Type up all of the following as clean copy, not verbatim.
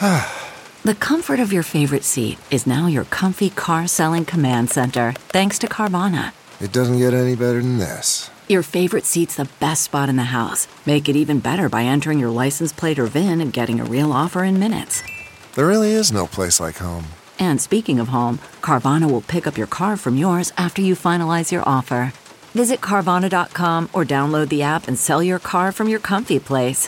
The comfort of your favorite seat is now your comfy car selling command center, thanks to Carvana. It doesn't get any better than this. Your favorite seat's the best spot in the house. Make it even better by entering your license plate or VIN and getting a real offer in minutes. There really is no place like home. And speaking of home, Carvana will pick up your car from yours after you finalize your offer. Visit Carvana.com or download the app and sell your car from your comfy place.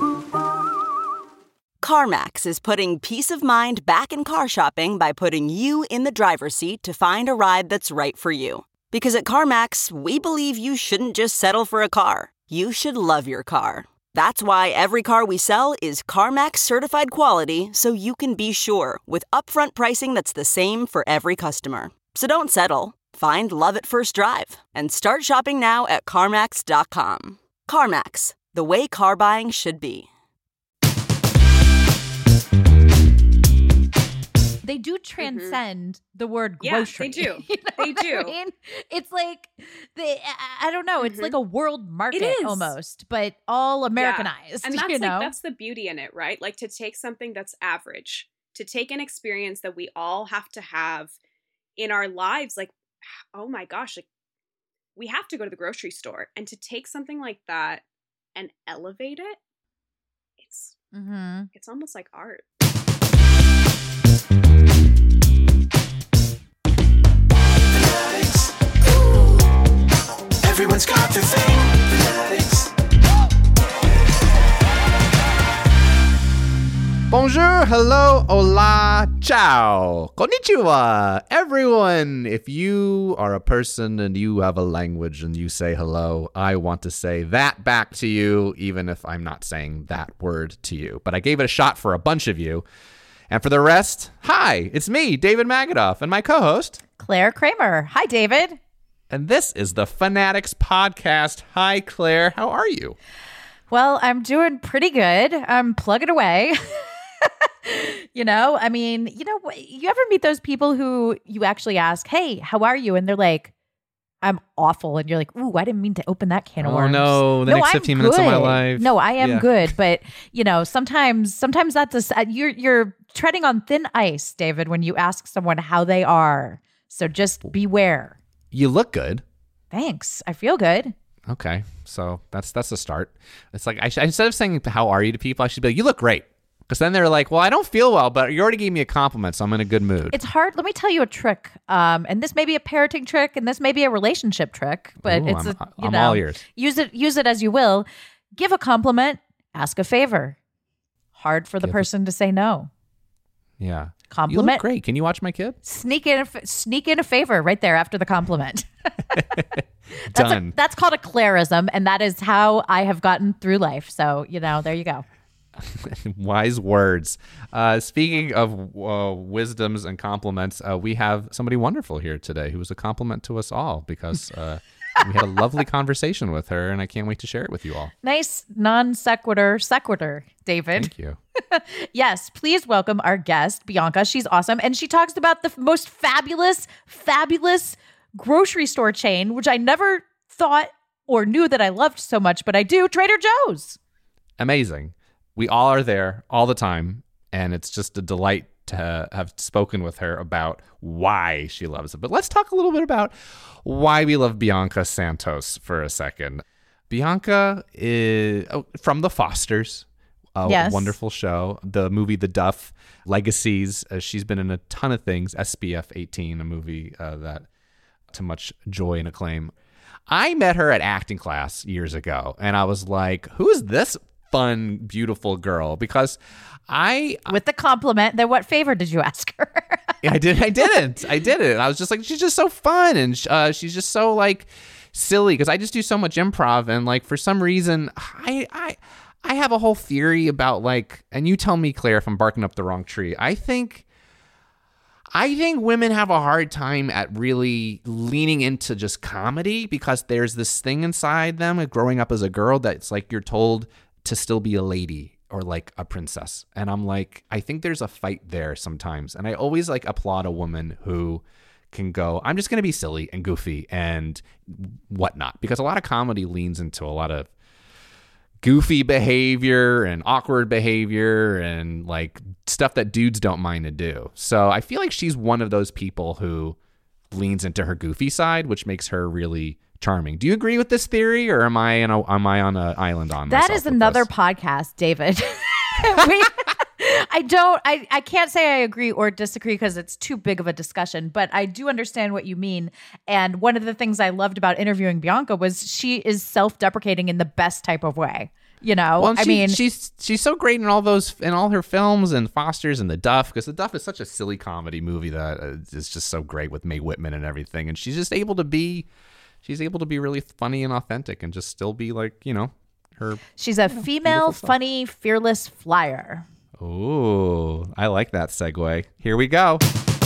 CarMax is putting peace of mind back in car shopping by putting you in the driver's seat to find a ride that's right for you. Because at CarMax, we believe you shouldn't just settle for a car. You should love your car. That's why every car we sell is CarMax certified quality, so you can be sure with upfront pricing that's the same for every customer. So don't settle. Find love at first drive and start shopping now at CarMax.com. CarMax, the way car buying should be. They do transcend the word grocery. Yeah, they do. You know They do. I mean? It's like, I don't know, it's like a world market almost, but all Americanized. Yeah. And that's you know? that's the beauty in it, right? Like to take something that's average, to take an experience that we all have to have in our lives, like, oh my gosh, like we have to go to the grocery store, and to take something like that and elevate it, it's almost like art. Everyone's got their thing. Fanatics. Bonjour, hello, hola, ciao, konnichiwa. Everyone, if you are a person and you have a language and you say hello, I want to say that back to you, even if I'm not saying that word to you. But I gave it a shot for a bunch of you. And for the rest, hi, it's me, David Magadoff, and my co-host, Claire Kramer. Hi, David. And this is the Fanatics Podcast. Hi, Claire. How are you? Well, I'm doing pretty good. I'm plugging away. You know, I mean, you ever meet those people who you actually ask, hey, how are you? And they're like, I'm awful. And you're like, ooh, I didn't mean to open that can of worms. Oh, no, the next 15 minutes of my life. No, I am good. But, sometimes that's you're treading on thin ice, David, when you ask someone how they are. So just beware. You look good. Thanks. I feel good. Okay. So that's a start. It's like, instead of saying, how are you to people, I should be like, you look great. Because then they're like, well, I don't feel well, but you already gave me a compliment, so I'm in a good mood. It's hard. Let me tell you a trick. And this may be a parenting trick, and this may be a relationship trick, but Ooh, I'm all ears. Use it as you will. Give a compliment, ask a favor. Hard for the person to say no. Yeah. Compliment. You look great. Can you watch my kid? Sneak in a favor right there after the compliment. Done. That's called a Clairism, and that is how I have gotten through life. So, there you go. Wise words. Speaking of wisdoms and compliments, we have somebody wonderful here today who was a compliment to us all because we had a lovely conversation with her, and I can't wait to share it with you all. Nice non sequitur, David. Thank you. Yes, please welcome our guest, Bianca. She's awesome, and she talks about the most fabulous grocery store chain, which I never thought or knew that I loved so much, but I do, Trader Joe's. Amazing. We all are there all the time, and it's just a delight to have spoken with her about why she loves it. But let's talk a little bit about why we love Bianca Santos for a second. Bianca is from The Fosters, a wonderful show. The movie The Duff, Legacies. She's been in a ton of things. SPF 18, a movie that to much joy and acclaim. I met her at acting class years ago, and I was like, who is this fun, beautiful girl? Because with the compliment, then what favor did you ask her? I didn't. I was just like, she's just so fun, and she's just so like silly, because I just do so much improv, and like for some reason I have a whole theory about like, and you tell me, Claire, if I'm barking up the wrong tree. I think women have a hard time at really leaning into just comedy, because there's this thing inside them growing up as a girl that's like you're told to still be a lady or like a princess. And I'm like, I think there's a fight there sometimes. And I always like applaud a woman who can go, I'm just going to be silly and goofy and whatnot, because a lot of comedy leans into a lot of goofy behavior and awkward behavior and like stuff that dudes don't mind to do. So I feel like she's one of those people who leans into her goofy side, which makes her really charming. Do you agree with this theory, or am I on an island on that? myself Is with another this? podcast, David. I can't say I agree or disagree because it's too big of a discussion, but I do understand what you mean. And one of the things I loved about interviewing Bianca was she is self-deprecating in the best type of way. You know, Well, I mean, she's so great in all her films and Foster's and The Duff, because The Duff is such a silly comedy movie that is just so great with Mae Whitman and everything, and she's able to be really funny and authentic and just still be like, you know, her. She's a female, funny, fearless flyer. Ooh, I like that segue. Here we go.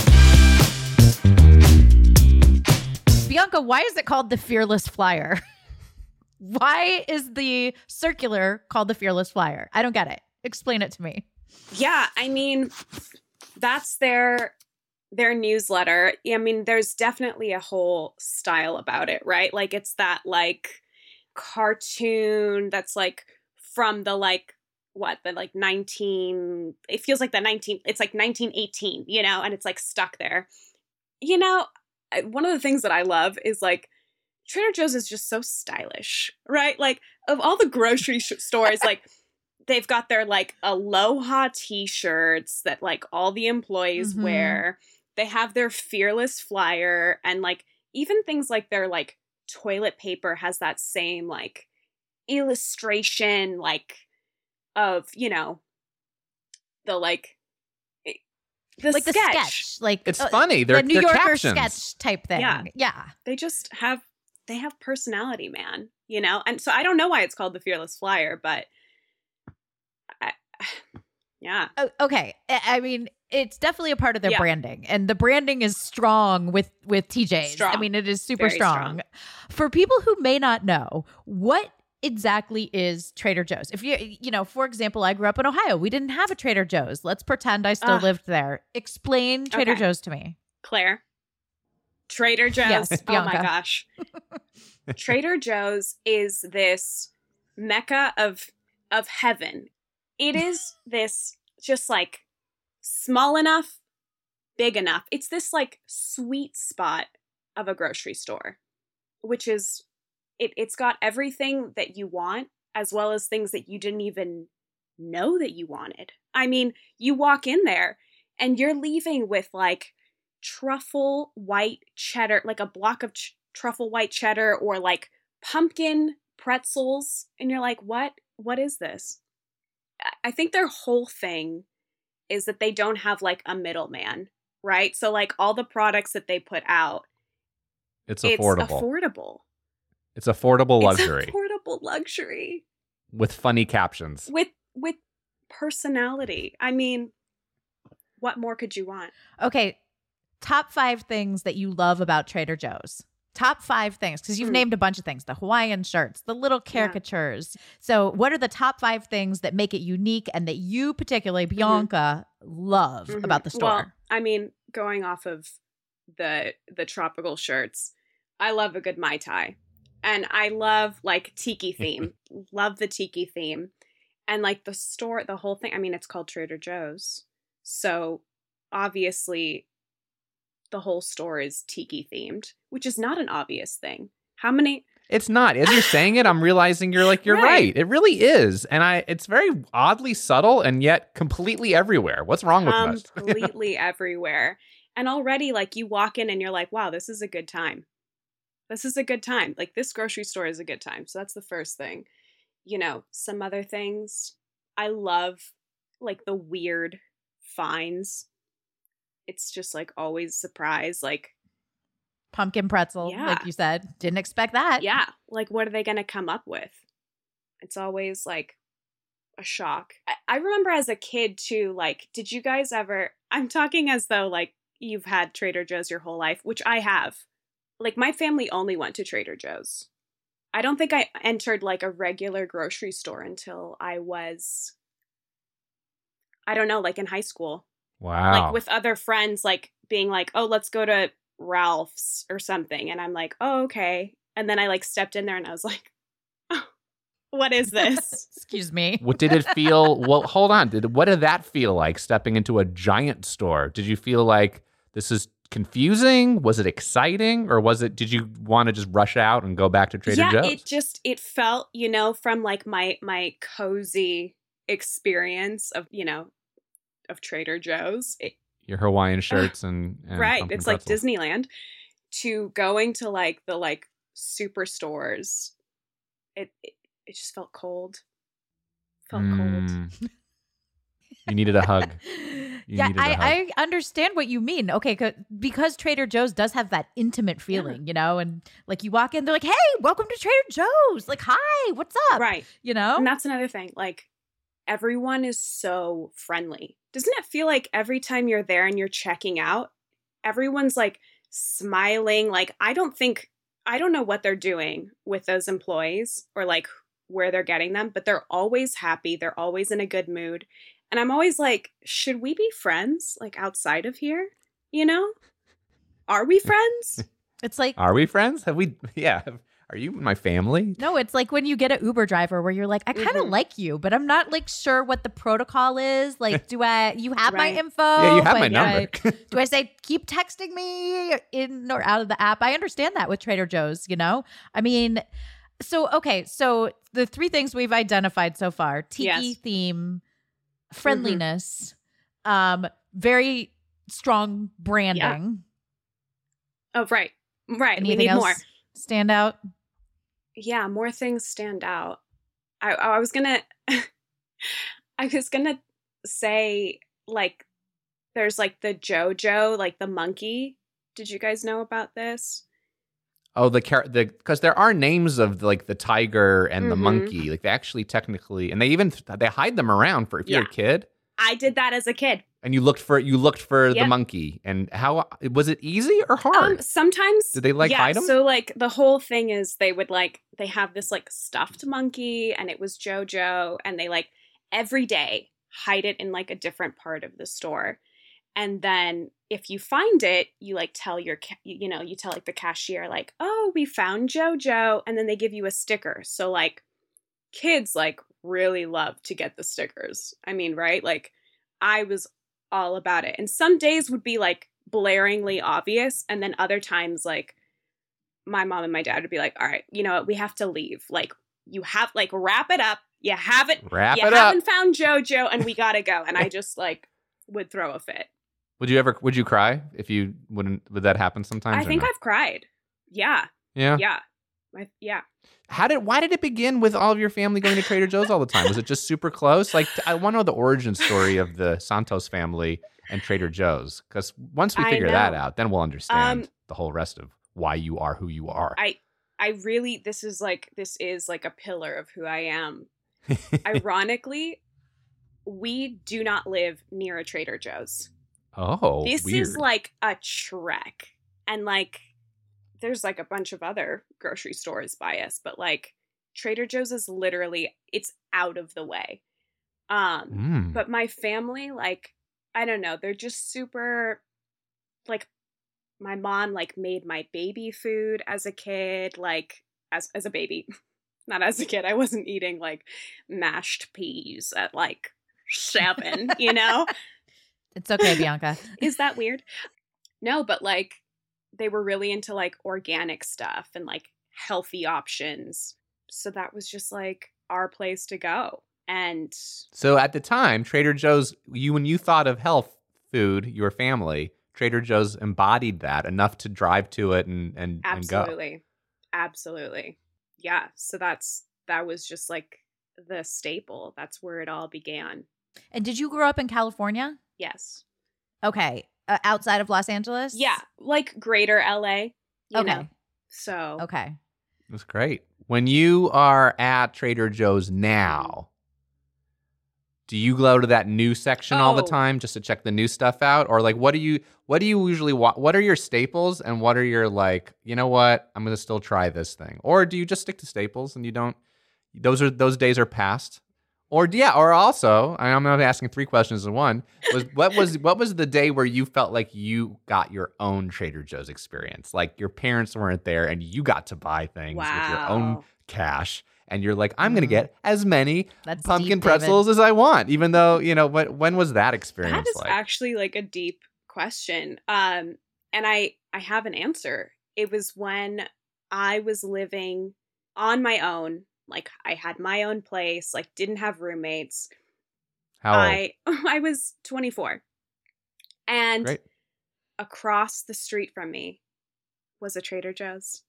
Bianca, why is it called the Fearless Flyer? Why is the circular called the Fearless Flyer? I don't get it. Explain it to me. Yeah, I mean, that's their newsletter. I mean, there's definitely a whole style about it, right? Like it's that like cartoon that's like from the like what, the like 19, it feels like it's like 1918, you know, and it's like stuck there. You know, one of the things that I love is like Trader Joe's is just so stylish, right? Like of all the grocery stores, like they've got their like Aloha t-shirts that like all the employees wear. They have their Fearless Flyer, and like even things like their like toilet paper has that same like illustration like of, you know, the like the like sketch. the sketch, like It's funny. They're the New Yorker captions. sketch type thing. Yeah. They just have personality, man, you know? And so I don't know why it's called the Fearless Flyer, but yeah. Oh, okay. I mean, it's definitely a part of their Yeah. branding, and the branding is strong with TJ's. Strong. I mean, it is super Very strong. For people who may not know, what exactly is Trader Joe's? If you know, for example, I grew up in Ohio. We didn't have a Trader Joe's. Let's pretend I still lived there. Explain Trader Okay. Joe's to me. Claire. Trader Joe's. Yes, Oh my Bianca. gosh. Trader Joe's is this mecca of heaven. It is this just like small enough, big enough. It's this like sweet spot of a grocery store, which is it's got everything that you want as well as things that you didn't even know that you wanted. I mean, you walk in there and you're leaving with like truffle white cheddar, like a block of truffle white cheddar, or like pumpkin pretzels, and you're like, what is this? I think their whole thing is that they don't have like a middleman, right? So like all the products that they put out, It's affordable. It's It's affordable luxury It's affordable luxury with funny captions. with personality. I mean, what more could you want? Okay, top 5 things that you love about Trader Joe's. Top 5 things, because you've named a bunch of things: the Hawaiian shirts, the little caricatures. So what are the top 5 things that make it unique and that you, particularly Bianca, love about the store? Well, I mean, going off of the tropical shirts, I love a good Mai Tai. And I love like tiki theme. Love the tiki theme. And like the store, the whole thing, I mean, it's called Trader Joe's. So obviously the whole store is tiki themed, which is not an obvious thing. How many? It's not. As you're saying it, I'm realizing you're right. Right. It really is. And it's very oddly subtle and yet completely everywhere. What's wrong with us? Completely everywhere. And already like you walk in and you're like, wow, this is a good time. This is a good time. Like this grocery store is a good time. So that's the first thing. You know, some other things. I love like the weird finds. It's just like always a surprise. Like Pumpkin pretzel, Yeah. like you said. Didn't expect that. yeah, like what are they going to come up with? It's always like a shock. I remember as a kid too, like, did you guys ever, I'm talking as though like you've had Trader Joe's your whole life, which I have. Like my family only went to Trader Joe's. I don't think I entered like a regular grocery store until I was, I don't know, like in high school. Wow. Like with other friends, like being like, oh, let's go to Ralph's or something. And I'm like, oh, okay. And then I like stepped in there and I was like, oh, What is this? Excuse me. What did it feel? Well, hold on. What did that feel like stepping into a giant store? Did you feel like this is confusing? Was it exciting? Or did you want to just rush out and go back to Trader Joe's? It felt, from like my cozy experience of Trader Joe's. Your Hawaiian shirts and right. pumpkin It's like pretzels. Disneyland, to going to like the like superstores. It just felt cold. Cold. You needed a hug. I understand what you mean. Okay, because Trader Joe's does have that intimate feeling, and like you walk in, they're like, "Hey, welcome to Trader Joe's." Like, "Hi, what's up?" Right. And that's another thing. Like, everyone is so friendly. Doesn't it feel like every time you're there and you're checking out, everyone's like smiling? Like, I don't know what they're doing with those employees or like where they're getting them, but they're always happy. They're always in a good mood. And I'm always like, should we be friends like outside of here? Are we friends? It's like, are we friends? Have we? Yeah. Are you my family? No, it's like when you get an Uber driver where you're like, I kind of like you, but I'm not like sure what the protocol is. Like, you have my info? Yeah, you have my number. Do I say, keep texting me in or out of the app? I understand that with Trader Joe's, I mean, so the three things we've identified so far: tiki theme, friendliness, very strong branding. Yeah. Oh, right. Anything we need else more. Stand out? Yeah, more things stand out. I was gonna say, like, there's like the JoJo, like the monkey. Did you guys know about this? Oh, because there are names of like the tiger and the monkey. Like, they actually technically, and they hide them around for if you're a kid. I did that as a kid. And you looked for the monkey. And how was it easy or hard? Sometimes. Did they hide them? So like the whole thing is they have this like stuffed monkey, and it was JoJo, and they like every day hide it in like a different part of the store. And then if you find it, you like tell you tell like the cashier like, "Oh, we found JoJo," and then they give you a sticker. So like kids like really love to get the stickers. I mean, right? Like, I was all about it. And some days would be like blaringly obvious, and then other times like my mom and my dad would be like, "All right, you know what? We have to leave. Like, you have like wrap it up. You haven't found JoJo, and we gotta go." And I just like would throw a fit. Would you cry if you would that happen sometimes? I think I've cried. Yeah. Yeah. Yeah. Yeah. Why did it begin with all of your family going to Trader Joe's all the time? Was it just super close? Like, I want to know the origin story of the Santos family and Trader Joe's, because once we figure that out, then we'll understand the whole rest of why you are who you are. I really, this is like a pillar of who I am. Ironically, we do not live near a Trader Joe's. Oh, this weird. is like a trek, and like there's like a bunch of other grocery stores by us, but like Trader Joe's is literally, it's out of the way. But my family, like, I don't know, they're just super, like, my mom like made my baby food as a kid, like as a baby, not as a kid. I wasn't eating like mashed peas at like 7, you know? It's okay, Bianca. Is that weird? No, but like they were really into like organic stuff and like healthy options. So that was just like our place to go. And so at the time, Trader Joe's, when you thought of health food, your family, Trader Joe's embodied that enough to drive to it and go. Absolutely. Yeah. So that was just like the staple. That's where it all began. And did you grow up in California? Yes. Okay. Outside of Los Angeles? Yeah. Like greater LA. You know? So. Okay. That's great. When you are at Trader Joe's now, do you go to that new section all the time just to check the new stuff out? Or like, what do you usually what are your staples and what are your like, you know what, I'm going to still try this thing? Or do you just stick to staples and you don't, those days are past? Or also, I'm not asking 3 questions in one, what was the day where you felt like you got your own Trader Joe's experience? Like your parents weren't there and you got to buy things with your own cash and you're like, I'm going to get as many That's pumpkin deep, pretzels as I want, even though, when was that experience That is like? actually like a deep question. And I have an answer. It was when I was living on my own. Like I had my own place, like didn't have roommates. How old? I was 24. And Great. across the street from me was a Trader Joe's.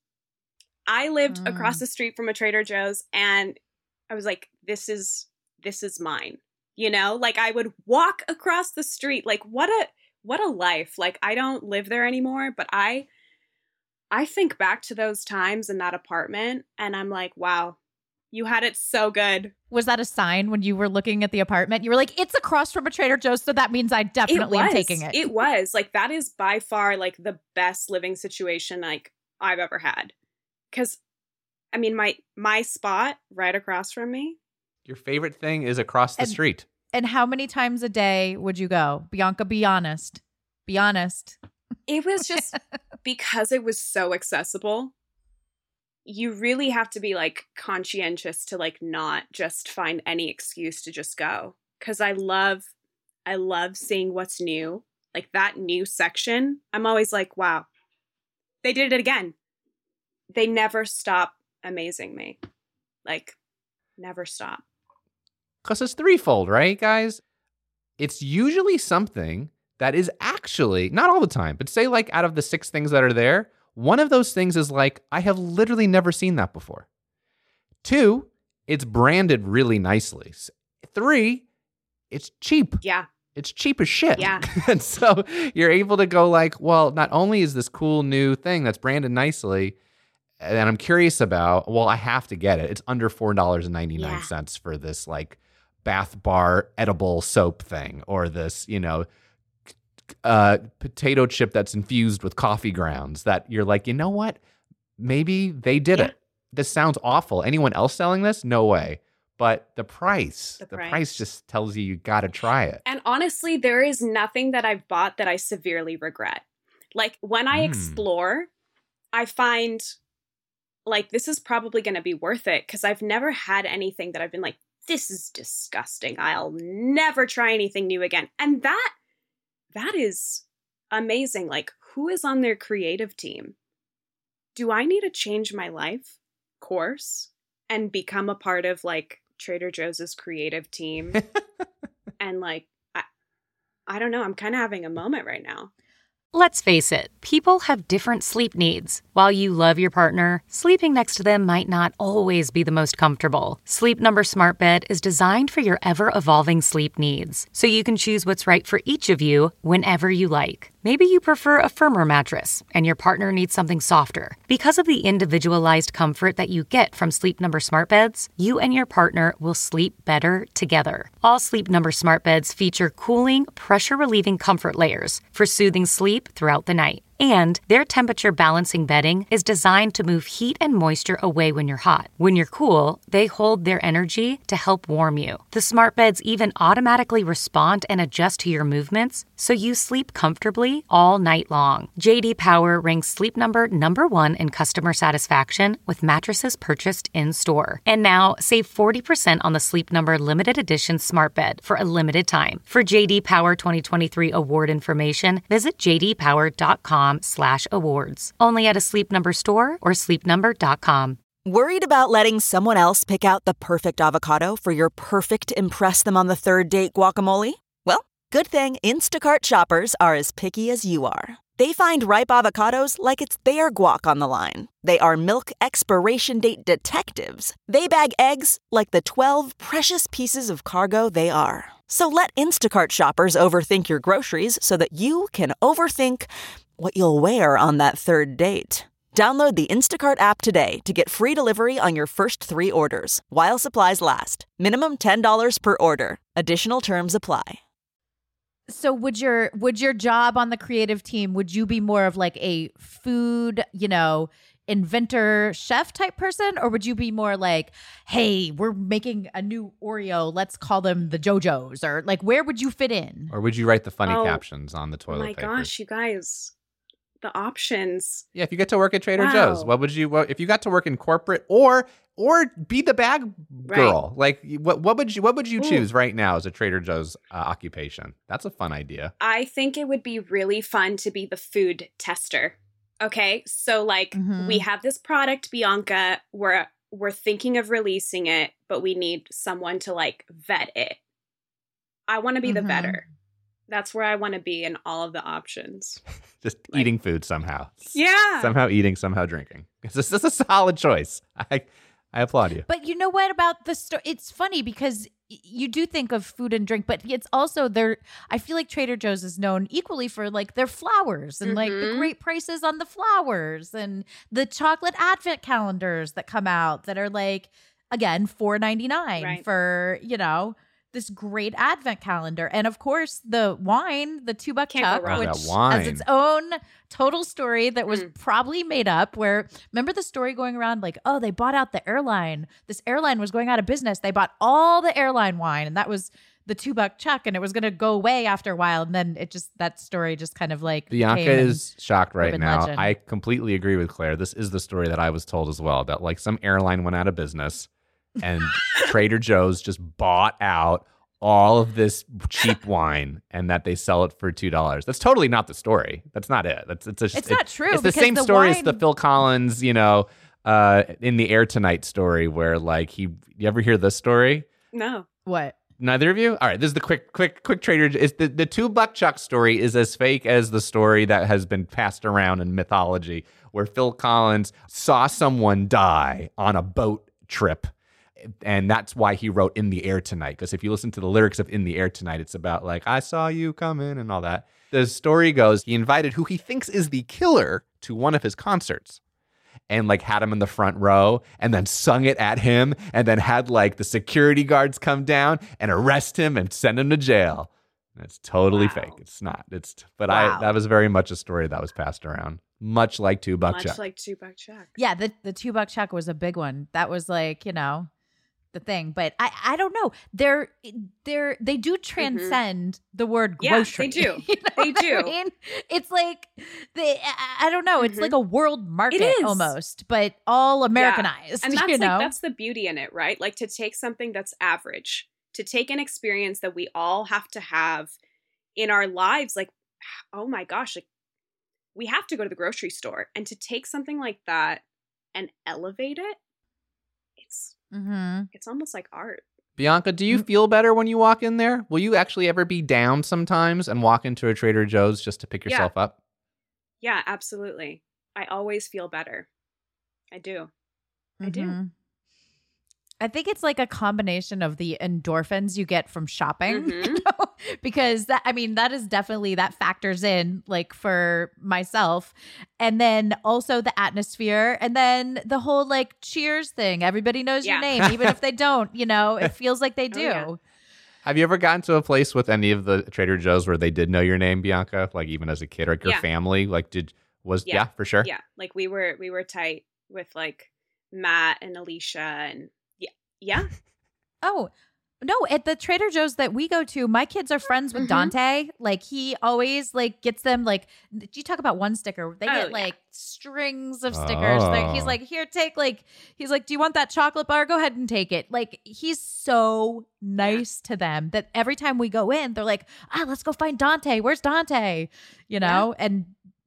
I lived across the street from a Trader Joe's, and I was like, this is mine. Like I would walk across the street. Like what a life. Like I don't live there anymore, but I think back to those times in that apartment and I'm like, wow, you had it so good. Was that a sign when you were looking at the apartment? You were like, it's across from a Trader Joe's, so that means I definitely am taking it. It was. Like that is by far like the best living situation like I've ever had. Because, I mean, my spot right across from me. Your favorite thing is across the street. And how many times a day would you go? Bianca, be honest. Be honest. It was just because it was so accessible. You really have to be like conscientious to like not just find any excuse to just go. Because I love seeing what's new. Like that new section, I'm always like, wow, they did it again. They never stop amazing me. Like, never stop. Because it's threefold, right, guys? It's usually something that is actually, not all the time, but say like out of the 6 things that are there, one of those things is like, I have literally never seen that before. 2, it's branded really nicely. 3, it's cheap. Yeah. It's cheap as shit. Yeah. And so you're able to go like, well, not only is this cool new thing that's branded nicely, and I'm curious about, well, I have to get it. It's under $4.99 for this like bath bar edible soap thing, or this, potato chip that's infused with coffee grounds that you're like, you know what? Maybe they did it. This sounds awful. Anyone else selling this? No way. But the price just tells you got to try it. And honestly, there is nothing that I've bought that I severely regret. Like when I explore, I find like this is probably going to be worth it because I've never had anything that I've been like, this is disgusting. I'll never try anything new again. And that is amazing. Like who is on their creative team? Do I need to change my life course and become a part of like Trader Joe's creative team? And like, I don't know. I'm kind of having a moment right now. Let's face it, people have different sleep needs. While you love your partner, sleeping next to them might not always be the most comfortable. Sleep Number Smart Bed is designed for your ever-evolving sleep needs, so you can choose what's right for each of you whenever you like. Maybe you prefer a firmer mattress and your partner needs something softer. Because of the individualized comfort that you get from Sleep Number Smart Beds, you and your partner will sleep better together. All Sleep Number Smart Beds feature cooling, pressure-relieving comfort layers for soothing sleep throughout the night. And their temperature balancing bedding is designed to move heat and moisture away when you're hot. When you're cool, they hold their energy to help warm you. The smart beds even automatically respond and adjust to your movements, so you sleep comfortably all night long. J.D. Power ranks Sleep Number #1 in customer satisfaction with mattresses purchased in-store. And now, save 40% on the Sleep Number limited edition smart bed for a limited time. For J.D. Power 2023 award information, visit jdpower.com/awards. Only at a Sleep Number store or sleepnumber.com. Worried about letting someone else pick out the perfect avocado for your perfect impress them on the third date guacamole? Well, good thing Instacart shoppers are as picky as you are. They find ripe avocados like it's their guac on the line. They are milk expiration date detectives. They bag eggs like the 12 precious pieces of cargo they are. So let Instacart shoppers overthink your groceries so that you can overthink what you'll wear on that third date. Download the Instacart app today to get free delivery on your first 3 orders, while supplies last. Minimum $10 per order. Additional terms apply. So would your job on the creative team, would you be more of like a food, inventor chef type person, or would you be more like, hey, we're making a new Oreo, let's call them the JoJo's, or like where would you fit in? Or would you write the funny captions on the toilet paper? Oh my gosh, you guys, the options. Yeah, if you get to work at Trader Joe's, what would you? If you got to work in corporate, or or be the bag girl. Like, what would you choose right now as a Trader Joe's occupation? That's a fun idea. I think it would be really fun to be the food tester. Okay, so like we have this product, Bianca. We're thinking of releasing it, but we need someone to like vet it. I want to be the vetter. That's where I want to be in all of the options. Just eating food somehow. Yeah. Somehow eating, somehow drinking. This is a solid choice. I applaud you. But you know what about the store? It's funny because you do think of food and drink, but it's also I feel like Trader Joe's is known equally for like their flowers and like the great prices on the flowers and the chocolate advent calendars that come out that are like, again, $4.99 for, this great advent calendar. And of course, the wine, the $2 Chuck, which has its own total story that was probably made up. Where, remember the story going around like, oh, they bought out the airline. This airline was going out of business. They bought all the airline wine, and that was the $2 Chuck, and it was going to go away after a while. And then that story just kind of like Bianca is shocked right now. Legend. I completely agree with Claire. This is the story that I was told as well, that like some airline went out of business and Trader Joe's just bought out all of this cheap wine and that they sell it for $2. That's totally not the story. That's not it. It's not true. It's the same story as the Phil Collins, In the Air Tonight story where like you ever hear this story? No. What? Neither of you? All right, this is the quick Trader. Is the $2 Chuck story is as fake as the story that has been passed around in mythology, where Phil Collins saw someone die on a boat trip, and that's why he wrote "In the Air Tonight." Because if you listen to the lyrics of "In the Air Tonight," it's about like I saw you coming and all that. The story goes he invited who he thinks is the killer to one of his concerts, and like had him in the front row and then sung it at him and then had like the security guards come down and arrest him and send him to jail. And it's totally fake. It's not. That was very much a story that was passed around. Much like $2 Chuck. Much like $2 Chuck. Yeah, the $2 Chuck was a big one. That was like, the thing. But I don't know. They do transcend the word grocery. Yeah, they do. They do. I mean? It's like I don't know. It's like a world market almost, but all Americanized. And that's that's the beauty in it, right? Like to take something that's average, to take an experience that we all have to have in our lives, like, oh my gosh, like we have to go to the grocery store, and to take something like that and elevate it, it's almost like art. Bianca, do you feel better when you walk in there? Will you actually ever be down sometimes and walk into a Trader Joe's just to pick yourself up? Yeah, absolutely. I always feel better. I do. I do. I think it's like a combination of the endorphins you get from shopping, because that is definitely, that factors in like for myself. And then also the atmosphere, and then the whole like cheers thing. Everybody knows your name, even if they don't, it feels like they do. Yeah. Have you ever gotten to a place with any of the Trader Joe's where they did know your name, Bianca? Like even as a kid, or like your family, like for sure. Yeah. Like we were tight with like Matt and Alicia and yeah. Oh, no, at the Trader Joe's that we go to, my kids are friends with Dante. Like he always like gets them like, you talk about one sticker, they get like strings of stickers. He's like, here, take he's like, do you want that chocolate bar? Go ahead and take it. Like he's so nice to them that every time we go in, they're like, let's go find Dante. Where's Dante? And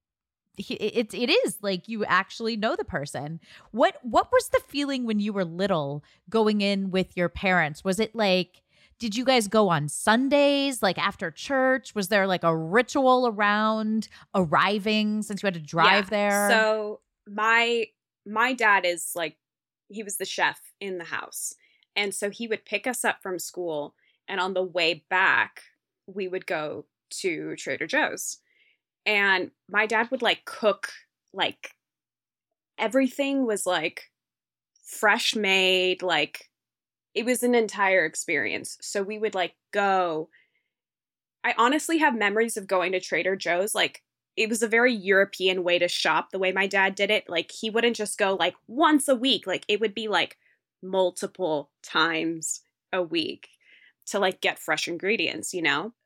it is like you actually know the person. What was the feeling when you were little going in with your parents? Was it like, did you guys go on Sundays, like after church? Was there like a ritual around arriving since you had to drive there? So my dad is like, he was the chef in the house. And so he would pick us up from school, and on the way back, we would go to Trader Joe's. And my dad would like cook, like everything was like fresh made, like it was an entire experience. So we would like go. I honestly have memories of going to Trader Joe's. Like it was a very European way to shop, the way my dad did it. Like he wouldn't just go like once a week. Like it would be like multiple times a week to like get fresh ingredients,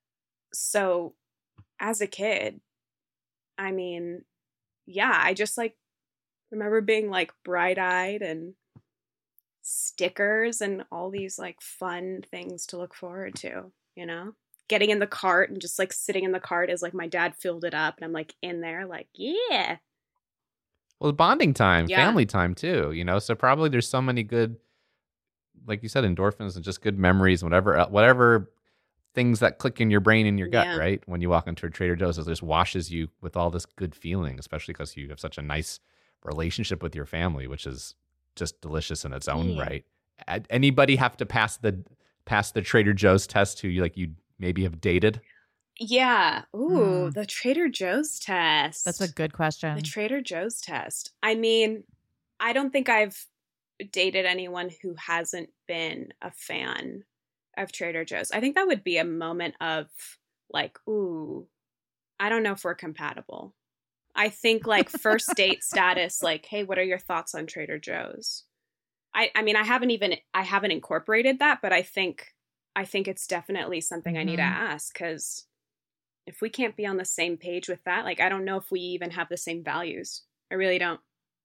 So as a kid, I mean, yeah, I just like remember being like bright-eyed and stickers and all these like fun things to look forward to, getting in the cart and just like sitting in the cart as like my dad filled it up and I'm like in there like, yeah. Well, bonding time, Yeah. family time too, so probably there's so many good, like you said, endorphins and just good memories, whatever things that click in your brain and your gut, Yeah. right? When you walk into a Trader Joe's, it just washes you with all this good feeling, especially because you have such a nice relationship with your family, which is just delicious in its own Yeah. right. Anybody have to pass the Trader Joe's test who you maybe have dated? Yeah. Ooh, the Trader Joe's test. That's a good question. The Trader Joe's test. I mean, I don't think I've dated anyone who hasn't been a fan of Trader Joe's. I think that would be a moment of like, ooh, I don't know if we're compatible. I think like first date status, like, hey, what are your thoughts on Trader Joe's? I mean, I haven't incorporated that, but I think it's definitely something I need to ask, because if we can't be on the same page with that, like, I don't know if we even have the same values. I really don't.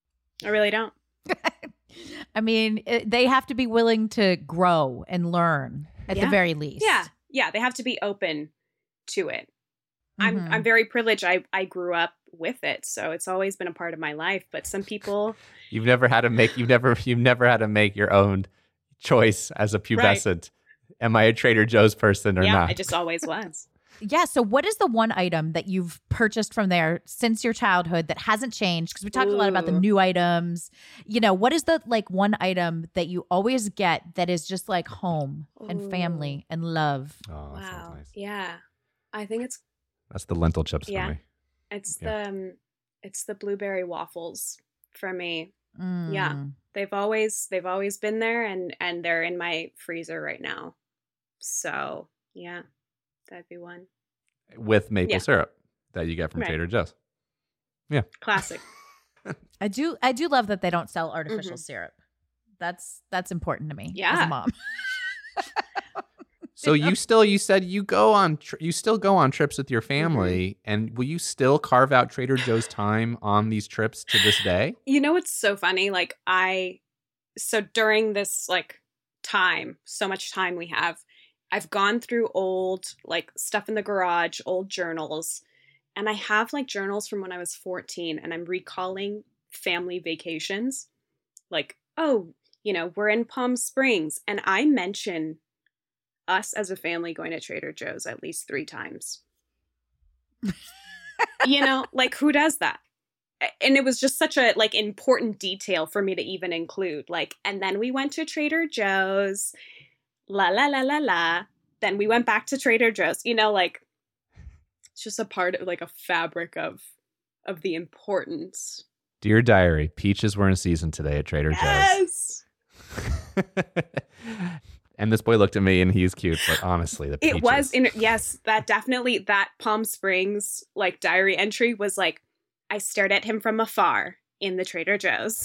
I mean, they have to be willing to grow and learn at the very least. Yeah. They have to be open to it. I'm very privileged. I grew up with it, so it's always been a part of my life. But some people, You've never had to make your own choice as a pubescent. Am I a Trader Joe's person or not? I just always was. Yeah. So what is the one item that you've purchased from there since your childhood that hasn't changed? Because we talked a lot about the new items. What is the like one item that you always get that is just like home and family and love? Oh, that sounds Wow. nice. Yeah. I think That's the lentil chips Yeah. for me. it's the blueberry waffles for me. Mm. Yeah. They've always been there, and they're in my freezer right now. So, yeah. That'd be one. With maple Yeah. syrup that you get from Right. Trader Joe's. Yeah. Classic. I do love that they don't sell artificial syrup. That's important to me as Yeah. a mom. So you said you still go on trips with your family, and will you still carve out Trader Joe's time on these trips to this day? It's so funny. Like so during this like time, so much time we have, I've gone through old like stuff in the garage, old journals, and I have like journals from when I was 14, and I'm recalling family vacations. Like, oh, we're in Palm Springs, and I mention us as a family going to Trader Joe's at least 3 times. Like, who does that? And it was just such a like important detail for me to even include. Like, and then we went to Trader Joe's, la la la la la. Then we went back to Trader Joe's. Like, it's just a part of like a fabric of the importance. Dear Diary, peaches were in season today at Trader Yes. Joe's. And this boy looked at me, and he's cute, but honestly, the peaches. It was yes, that Palm Springs like diary entry was like, I stared at him from afar in the Trader Joe's.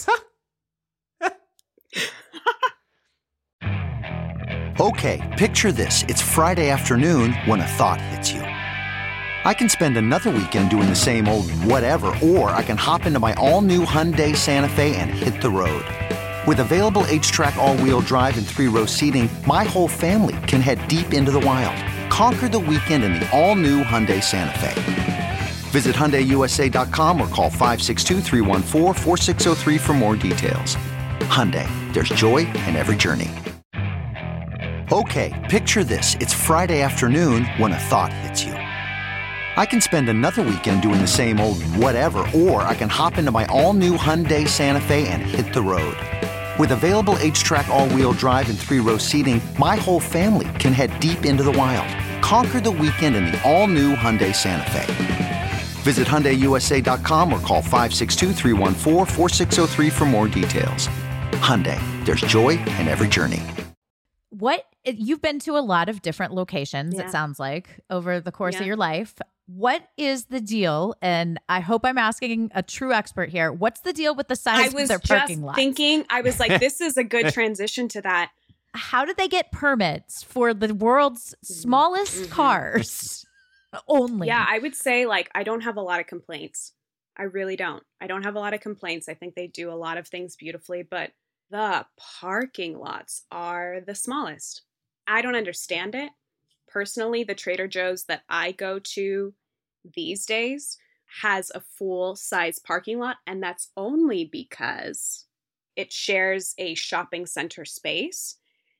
Okay, picture this. It's Friday afternoon when a thought hits you. I can spend another weekend doing the same old whatever, or I can hop into my all-new Hyundai Santa Fe and hit the road. With available H-Track all-wheel drive and 3-row seating, my whole family can head deep into the wild. Conquer the weekend in the all-new Hyundai Santa Fe. Visit HyundaiUSA.com or call 562-314-4603 for more details. Hyundai, there's joy in every journey. Okay, picture this. It's Friday afternoon when a thought hits you. I can spend another weekend doing the same old whatever, or I can hop into my all-new Hyundai Santa Fe and hit the road. With available H-Track all-wheel drive and 3-row seating, my whole family can head deep into the wild. Conquer the weekend in the all-new Hyundai Santa Fe. Visit HyundaiUSA.com or call 562-314-4603 for more details. Hyundai, there's joy in every journey. You've been to a lot of different locations, Yeah. it sounds like, over the course Yeah. of your life. What is the deal? And I hope I'm asking a true expert here. What's the deal with the size I was of their just parking lots? thinking, I was like, this is a good transition to that. How did they get permits for the world's smallest cars only? Yeah, I would say like I don't have a lot of complaints. I really don't. I don't have a lot of complaints. I think they do a lot of things beautifully, but the parking lots are the smallest. I don't understand it. Personally, the Trader Joe's that I go to these days has a full-size parking lot, and that's only because it shares a shopping center space.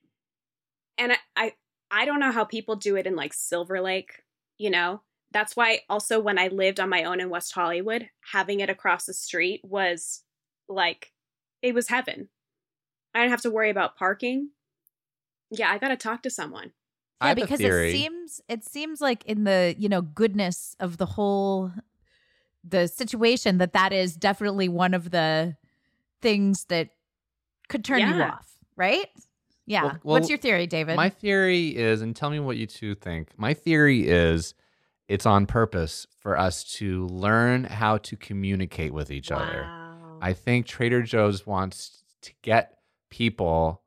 And I don't know how people do it in like Silver Lake, you know? That's why also when I lived on my own in West Hollywood, having it across the street was like, it was heaven. I didn't have to worry about parking. Yeah, I got to talk to someone. Yeah, because it seems like in the, goodness of the situation that is definitely one of the things that could turn you off, right? Yeah. Well, what's your theory, David? My theory is, and tell me what you two think. My theory is it's on purpose for us to learn how to communicate with each other. I think Trader Joe's wants to get people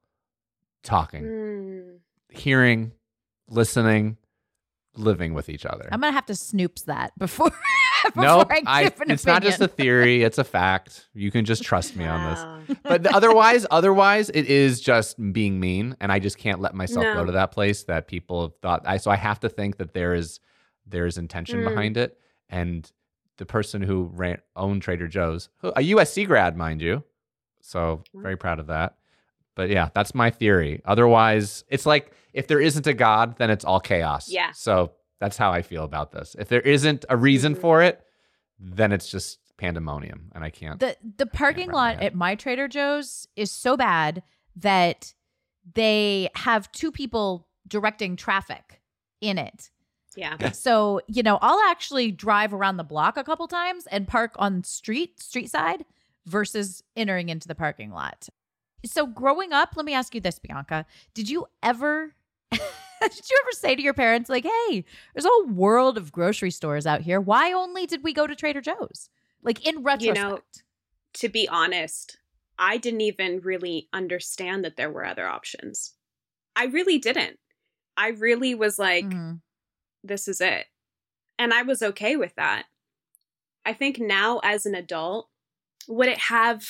talking, hearing, listening, living with each other. I'm going to have to snoops that before Nope, I give an it's opinion. not just a theory, it's a fact. You can just trust me on this. But otherwise, it is just being mean, and I just can't let myself go to that place that people have thought. So I have to think that there is intention behind it. And the person who owned Trader Joe's, a USC grad, mind you, so very proud of that. But yeah, that's my theory. Otherwise, it's like if there isn't a God, then it's all chaos. Yeah. So that's how I feel about this. If there isn't a reason for it, then it's just pandemonium, and I can't. The parking lot at my Trader Joe's is so bad that they have two people directing traffic in it. Yeah. So, I'll actually drive around the block a couple times and park on street side versus entering into the parking lot. So growing up, let me ask you this, Bianca. Did you ever say to your parents, like, hey, there's a whole world of grocery stores out here. Why only did we go to Trader Joe's? Like, in retrospect. To be honest, I didn't even really understand that there were other options. I really didn't. I really was like, this is it. And I was okay with that. I think now as an adult, would it have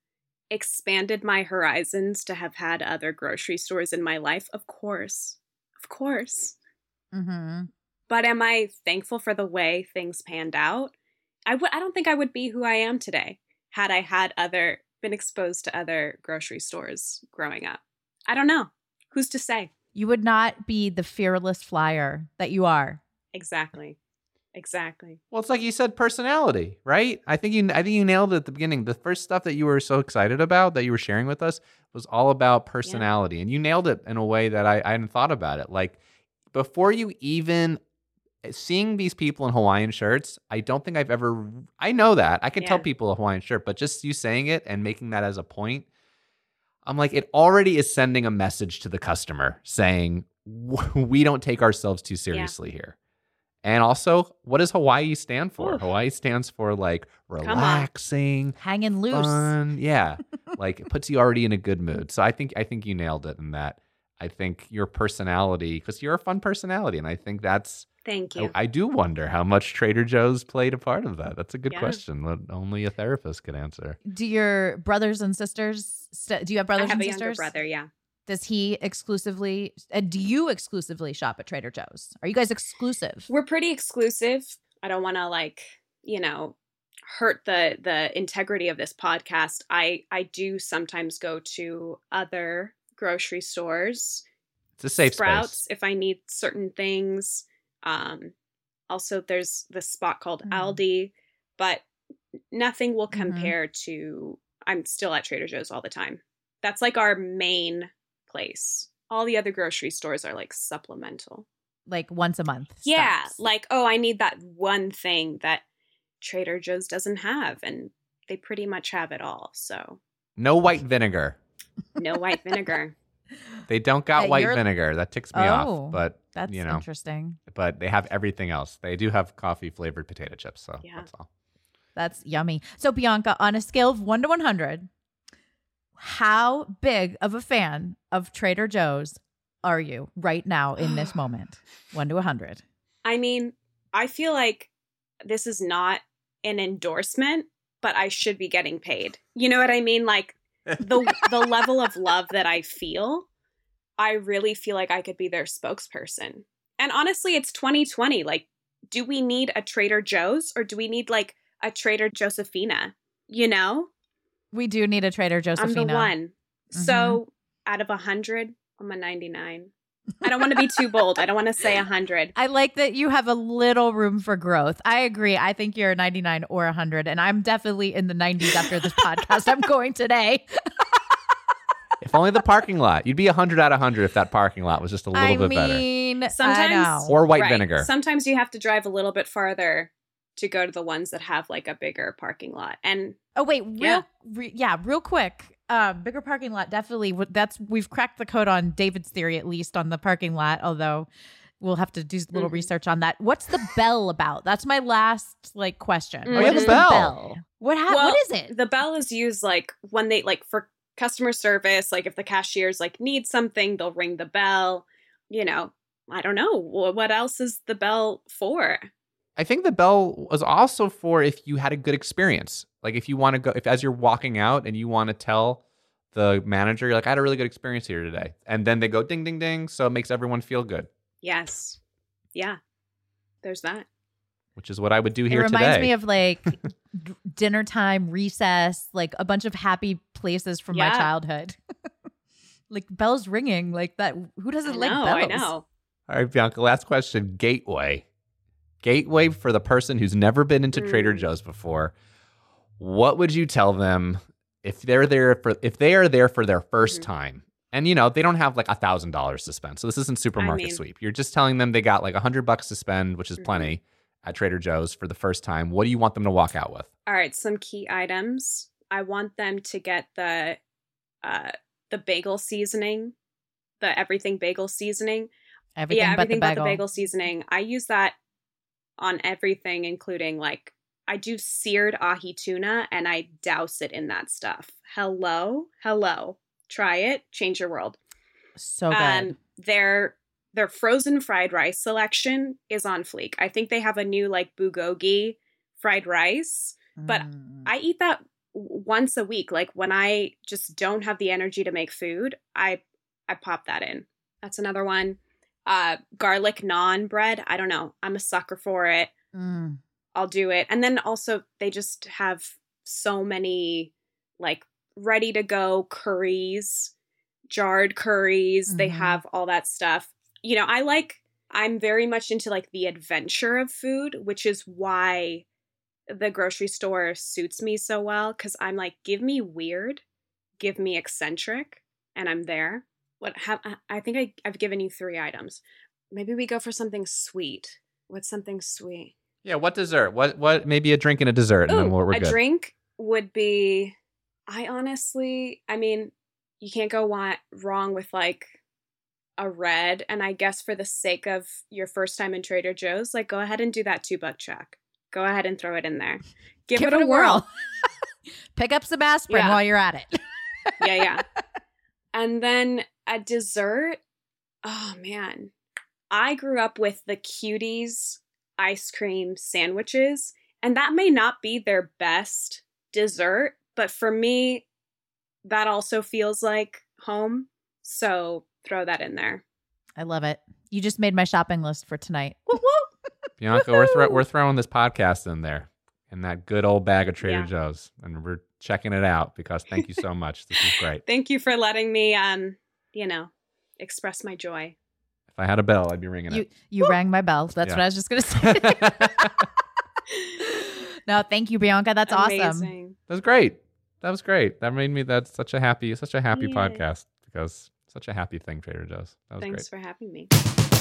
expanded my horizons to have had other grocery stores in my life? Of course. Of course. Mm-hmm. But am I thankful for the way things panned out? I don't think I would be who I am today had I been exposed to other grocery stores growing up. I don't know. Who's to say? You would not be the fearless flyer that you are. Exactly. Well, it's like you said, personality, right? I think you nailed it at the beginning. The first stuff that you were so excited about that you were sharing with us was all about personality. And you nailed it in a way that I hadn't thought about it. Like, before you even seeing these people in Hawaiian shirts, I don't think I know that. I can tell people a Hawaiian shirt, but just you saying it and making that as a point, I'm like, it already is sending a message to the customer saying, we don't take ourselves too seriously here. And also, what does Hawaii stand for? Oof. Hawaii stands for like relaxing, hanging loose. Fun. Yeah. Like, it puts you already in a good mood. So I think you nailed it in that. I think your personality, because you're a fun personality, and I think that's. Thank you. I do wonder how much Trader Joe's played a part of that. That's a good question that only a therapist could answer. Do your brothers and sisters? Do you have brothers and sisters? I have a younger brother. Yeah. Does he exclusively? Do you exclusively shop at Trader Joe's? Are you guys exclusive? We're pretty exclusive. I don't want to hurt the integrity of this podcast. I do sometimes go to other grocery stores. It's a safe Sprouts space. if I need certain things. Also, there's this spot called Aldi, but nothing will compare to. I'm still at Trader Joe's all the time. That's like our main place. All the other grocery stores are like supplemental. Like once a month. Yeah. stops. Like, oh, I need that one thing that Trader Joe's doesn't have. And they pretty much have it all. So No white vinegar. no white vinegar. They don't got white vinegar. That ticks me off. But that's interesting. But they have everything else. They do have coffee flavored potato chips. So that's all. That's yummy. So Bianca, on a scale of 1 to 100, how big of a fan of Trader Joe's are you right now in this moment? 1 to 100. I mean, I feel like this is not an endorsement, but I should be getting paid. You know what I mean? Like, the level of love that I feel, I really feel like I could be their spokesperson. And honestly, it's 2020. Like, do we need a Trader Joe's or do we need like a Trader Josephina? You know? We do need a Trader Josephina. I'm the one. Mm-hmm. So out of 100, I'm a 99. I don't want to be too bold. I don't want to say 100. I like that you have a little room for growth. I agree. I think you're a 99 or 100, and I'm definitely in the 90s after this podcast. I'm going today. If only the parking lot. You'd be 100 out of 100 if that parking lot was just a little bit better. Sometimes, or white vinegar. Sometimes you have to drive a little bit farther to go to the ones that have like a bigger parking lot. And oh wait, real quick. Bigger parking lot, definitely. We've cracked the code on David's theory, at least on the parking lot. Although we'll have to do a little research on that. What's the bell about? That's my last question. Oh, yeah, the bell. What is it? The bell is used like when they like for customer service. Like if the cashiers like need something, they'll ring the bell. You know, I don't know what else is the bell for. I think the bell was also for if you had a good experience. Like if you want to go, if as you're walking out and you want to tell the manager, you're like, I had a really good experience here today. And then they go ding, ding, ding. So it makes everyone feel good. Yes. Yeah. There's that. Which is what I would do here today. It today. reminds me of like dinner time, recess, like a bunch of happy places from my childhood. Like bells ringing like that. Who doesn't like bells? I know. All right, Bianca, last question. Gateway for the person who's never been into Trader Joe's before. What would you tell them if they are there for their first time? And you know, they don't have like $1,000 to spend. So this isn't supermarket sweep. You're just telling them they got like $100 to spend, which is plenty at Trader Joe's for the first time. What do you want them to walk out with? All right, some key items. I want them to get the bagel seasoning, the everything bagel seasoning. Everything but the bagel seasoning. I use that on everything, including like I do seared ahi tuna and I douse it in that stuff. Hello. Try it. Change your world. So good. Their frozen fried rice selection is on fleek. I think they have a new like bulgogi fried rice, but I eat that once a week. Like when I just don't have the energy to make food, I pop that in. That's another one. Garlic naan bread. I don't know. I'm a sucker for it. I'll do it. And then also they just have so many like ready to go curries, jarred curries. They have all that stuff. You know, I'm very much into like the adventure of food, which is why the grocery store suits me so well. Cause I'm like, give me weird, give me eccentric, and I'm there. I think I've given you 3 items. Maybe we go for something sweet. What's something sweet? Yeah, what dessert? What maybe a drink and a dessert, and then we're good. A drink would be, I mean, you can't go wrong with like a red. And I guess for the sake of your first time in Trader Joe's, like go ahead and do that $2 check. Go ahead and throw it in there. Give it a whirl. Pick up some aspirin while you're at it. Yeah. And then a dessert. Oh man. I grew up with the Cuties ice cream sandwiches, and that may not be their best dessert, but for me, that also feels like home. So throw that in there. I love it. You just made my shopping list for tonight. Bianca, we're throwing this podcast in there, in that good old bag of Trader Joe's, and we're checking it out because thank you so much. This is great. Thank you for letting me, express my joy. If I had a bell, I'd be ringing it. You rang my bell. That's what I was just going to say. No, thank you, Bianca. That's amazing. Awesome. That was great. That made me. That's such a happy podcast because such a happy thing, Trader Joe's. That was Thanks great. for having me.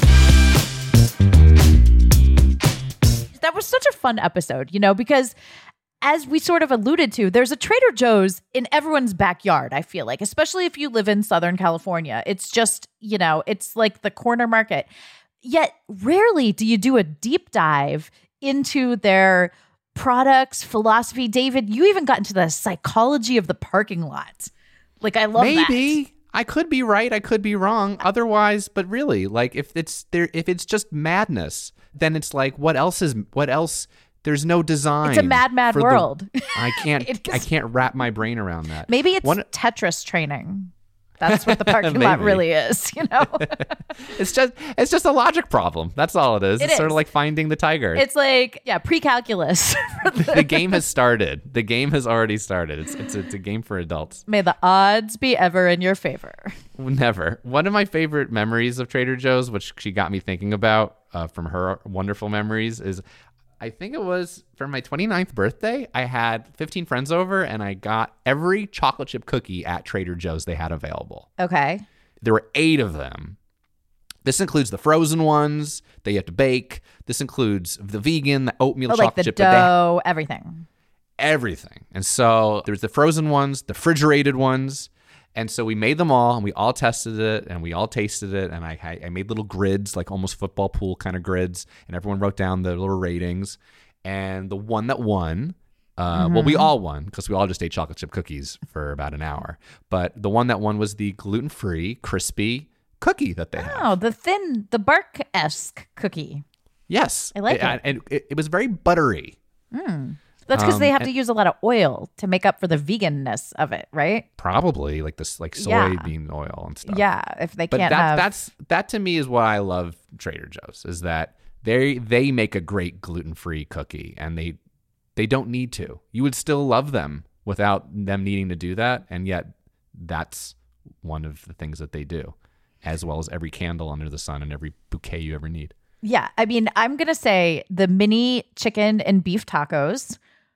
That was such a fun episode, because as we sort of alluded to, there's a Trader Joe's in everyone's backyard, I feel like, especially if you live in Southern California. It's just, it's like the corner market. Yet rarely do you do a deep dive into their products, philosophy. David, you even got into the psychology of the parking lot. Like, I love that. Maybe. I could be right. I could be wrong. Otherwise, but really, like if it's just madness, then it's like, what else There's no design. It's a mad world. I can't wrap my brain around that. Maybe it's Tetris training. That's what the parking lot really is, you know? It's just a logic problem. That's all it is. It's sort of like finding the tiger. It's like, pre-calculus. The game has started. The game has already started. It's a game for adults. May the odds be ever in your favor. Never. One of my favorite memories of Trader Joe's, which she got me thinking about from her wonderful memories, is I think it was for my 29th birthday. I had 15 friends over and I got every chocolate chip cookie at Trader Joe's they had available. Okay. There were 8 of them. This includes the frozen ones that you have to bake. This includes the vegan, the oatmeal chocolate like the chip. dough, everything. Everything. And so there's the frozen ones, the refrigerated ones. And so we made them all, and we all tested it, and we all tasted it, and I made little grids, like almost football pool kind of grids, and everyone wrote down the little ratings. And the one that won, well, we all won, because we all just ate chocolate chip cookies for about an hour. But the one that won was the gluten-free, crispy cookie that they have. Oh, the bark-esque cookie. Yes. I like it. And it was very buttery. That's because they have to use a lot of oil to make up for the veganness of it, right? Probably like this, like soybean oil and stuff. Yeah, if they can't that to me is what I love Trader Joe's, is that they make a great gluten-free cookie, and they don't need to. You would still love them without them needing to do that, and yet that's one of the things that they do, as well as every candle under the sun and every bouquet you ever need. Yeah, I mean, I'm gonna say the mini chicken and beef tacos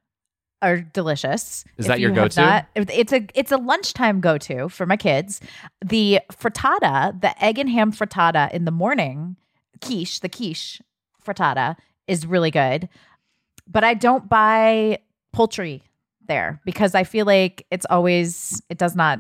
are delicious. Is that your go-to? It's a lunchtime go-to for my kids. The frittata, the egg and ham frittata in the morning, the quiche frittata is really good. But I don't buy poultry there because I feel like it does not,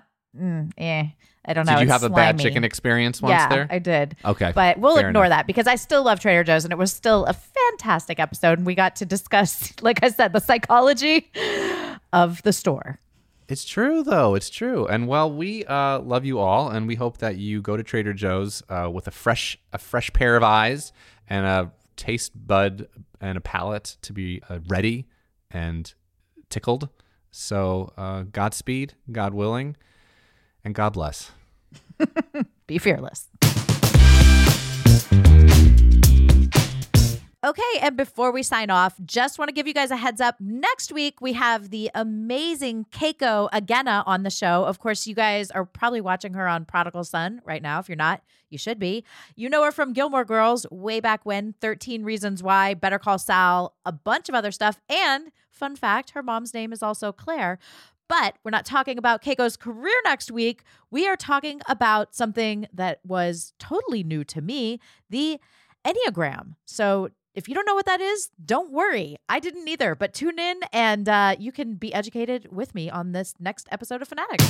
I don't know. Did you have a bad chicken experience once there? Yeah, I did. Okay. But we'll ignore that because I still love Trader Joe's, and it was still a fantastic episode. And we got to discuss, like I said, the psychology of the store. It's true, though. It's true. And we love you all, and we hope that you go to Trader Joe's with a fresh pair of eyes and a taste bud and a palate to be ready and tickled. So Godspeed, God willing. And God bless. Be fearless. Okay, and before we sign off, just want to give you guys a heads up. Next week, we have the amazing Keiko Agena on the show. Of course, you guys are probably watching her on Prodigal Son right now. If you're not, you should be. You know her from Gilmore Girls way back when, 13 Reasons Why, Better Call Saul, a bunch of other stuff. And fun fact, her mom's name is also Claire. But we're not talking about Keiko's career next week. We are talking about something that was totally new to me, the Enneagram. So if you don't know what that is, don't worry. I didn't either, but tune in and you can be educated with me on this next episode of Fanatics.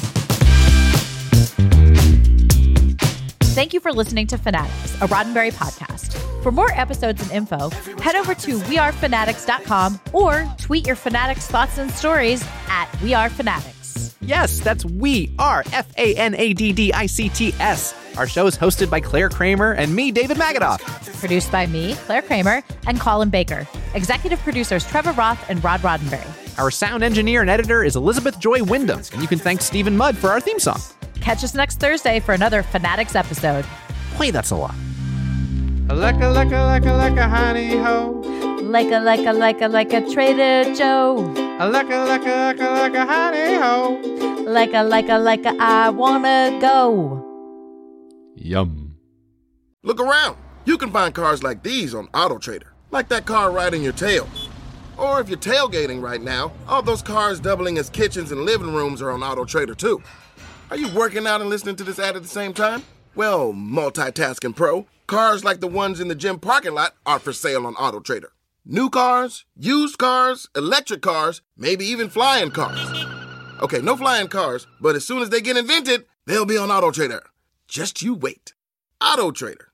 Thank you for listening to Fanatics, a Roddenberry podcast. For more episodes and info, head over to wearefanatics.com or tweet your Fanatics thoughts and stories at wearefanatics. Yes, that's We Are, FANADDICTS. Our show is hosted by Claire Kramer and me, David Magadoff. Produced by me, Claire Kramer, and Colin Baker. Executive producers Trevor Roth and Rod Roddenberry. Our sound engineer and editor is Elizabeth Joy Wyndham, and you can thank Stephen Mudd for our theme song. Catch us next Thursday for another Fanatics episode. Wait, that's a lot. Like a honey ho. Like a Trader Joe. Like a honey ho. Like a I wanna go. Yum. Look around. You can find cars like these on AutoTrader. Like that car right in your tail. Or if you're tailgating right now, all those cars doubling as kitchens and living rooms are on AutoTrader too. Are you working out and listening to this ad at the same time? Well, multitasking pro, cars like the ones in the gym parking lot are for sale on AutoTrader. New cars, used cars, electric cars, maybe even flying cars. Okay, no flying cars, but as soon as they get invented, they'll be on AutoTrader. Just you wait. AutoTrader.